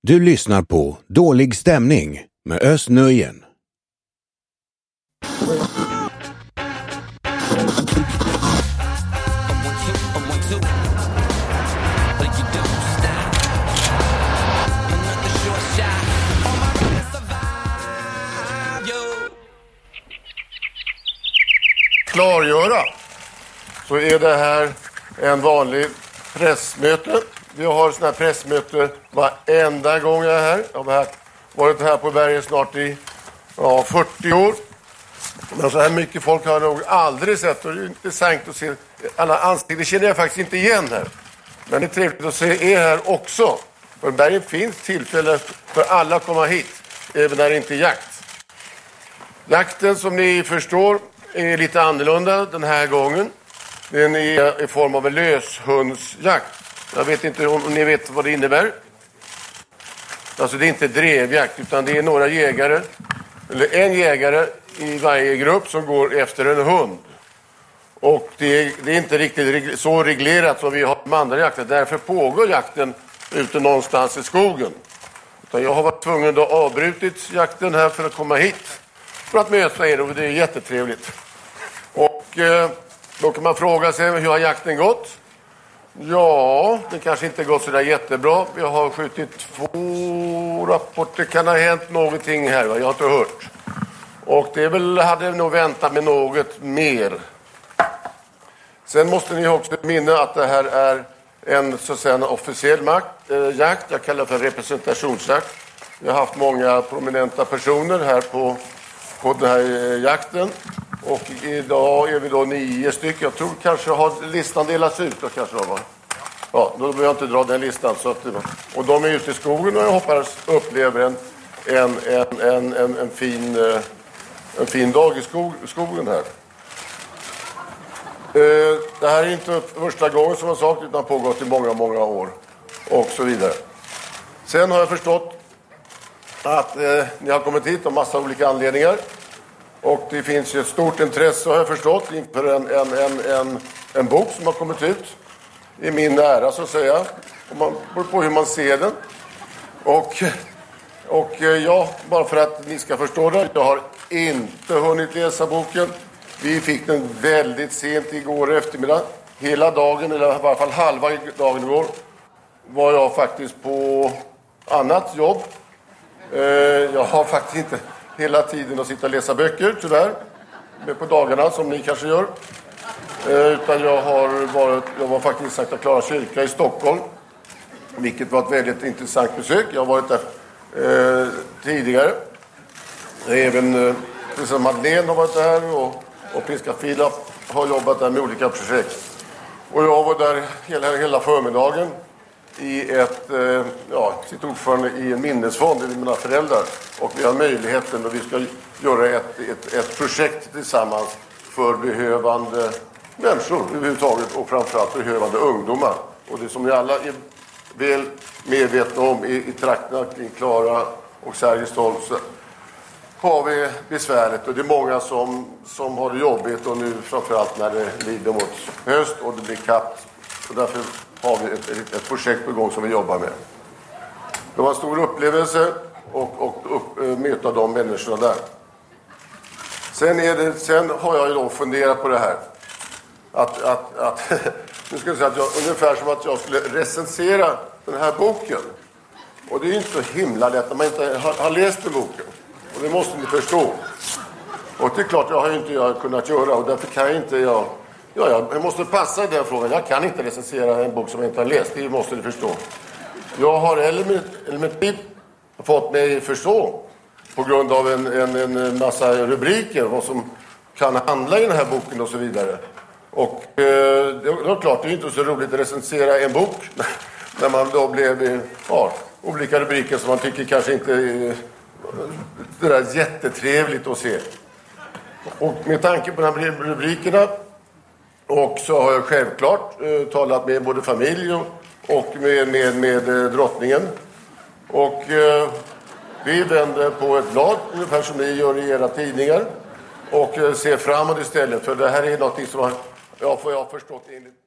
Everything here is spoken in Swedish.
Du lyssnar på Dålig stämning med Özz Nujen. Klargöra, så är det här en vanlig pressmöte. Vi har sådana här pressmöte varenda gång jag är här. Jag har varit här på berget snart i 40 år. Men så här mycket folk har jag nog aldrig sett. Och det är intressant att se alla ansikten. Det känner jag faktiskt inte igen här. Men det är trevligt att se er här också. För berget finns tillfälle för alla att komma hit. Även när det inte är jakt. Jakten, som ni förstår, är lite annorlunda den här gången. Den är i form av en löshundsjakt. Jag vet inte om ni vet vad det innebär. Alltså det är inte drevjakt, utan det är några jägare, eller en jägare i varje grupp som går efter en hund. Och det är inte riktigt så reglerat som vi har med andra jakter. Därför pågår jakten ute någonstans i skogen. Utan jag har varit tvungen att avbrutit jakten här för att komma hit. För att möta er, och det är jättetrevligt. Och då kan man fråga sig, hur har jakten gått? Ja, det kanske inte gått så där jättebra. Vi har skjutit 2 rapporter. Kan ha hänt någonting här, va? Jag har inte hört. Och det hade nog väntat med något mer. Sen måste ni också minna att det här är en, så att säga, en officiell jakt. Jag kallar det för representationsjakt. Vi har haft många prominenta personer här på den här jakten. Och idag är vi då 9 stycken. Jag tror kanske har listan delats ut. Då kanske de var. Ja, då behöver jag inte dra den listan. Så att, och de är ute i skogen och jag hoppas upplever en fin dag i skogen här. Det här är inte första gången som jag sagt, utan pågått i många år. Och så vidare. Sen har jag förstått att ni har kommit hit av massa olika anledningar. Och det finns ju ett stort intresse, har jag förstått, inför en bok som har kommit ut i min ära, så att säga. Och man beror på hur man ser den. Och ja, bara för att ni ska förstå det, jag har inte hunnit läsa boken. Vi fick den väldigt sent igår eftermiddag. Hela dagen, eller i varje fall halva dagen igår, var jag faktiskt på annat jobb. Jag har faktiskt inte hela tiden att sitta och läsa böcker, tyvärr. På dagarna, som ni kanske gör. Utan jag var faktiskt i Sankta Clara kyrka i Stockholm. Vilket var ett väldigt intressant besök. Jag har varit där tidigare. Även precis Madeleine har varit där och Priska Filip har jobbat där med olika projekt. Och jag var där hela förmiddagen i sitt ordförande i en minnesfond med mina föräldrar. Och vi har möjligheten, och vi ska göra ett projekt tillsammans för behövande människor överhuvudtaget, och framförallt behövande ungdomar. Och det som ni alla är väl medvetna om i trakterna kring Klara och Sergels torg, så har vi besvärligt, och det är många som har det jobbigt, och nu framförallt när det lider mot höst och det blir kallt. Och därför har vi ett projekt på gång som vi jobbar med. Det var en stor upplevelse och möta de människorna där. Sen har jag ju då funderat på det här. Att nu ska jag säga att ungefär som att jag skulle recensera den här boken. Och det är ju inte så himla lätt när man inte har läst den boken. Och det måste ni förstå. Och det är klart, jag har ju inte kunnat göra, och därför kan jag inte jag måste passa i den frågan. Jag kan inte recensera en bok som jag inte har läst. Det måste ni förstå. Jag har emellertid fått mig förstå, på grund av en massa rubriker, vad som kan handla i den här boken och så vidare. Och det är klart, det är inte så roligt att recensera en bok när man då blev olika rubriker som man tycker kanske inte är det där jättetrevligt att se. Och med tanke på de här rubrikerna, och så har jag självklart talat med både familj och med drottningen. Och vi vänder på ett blad, ungefär som ni gör i era tidningar. Och ser framåt istället, för det här är något som jag har förstått enligt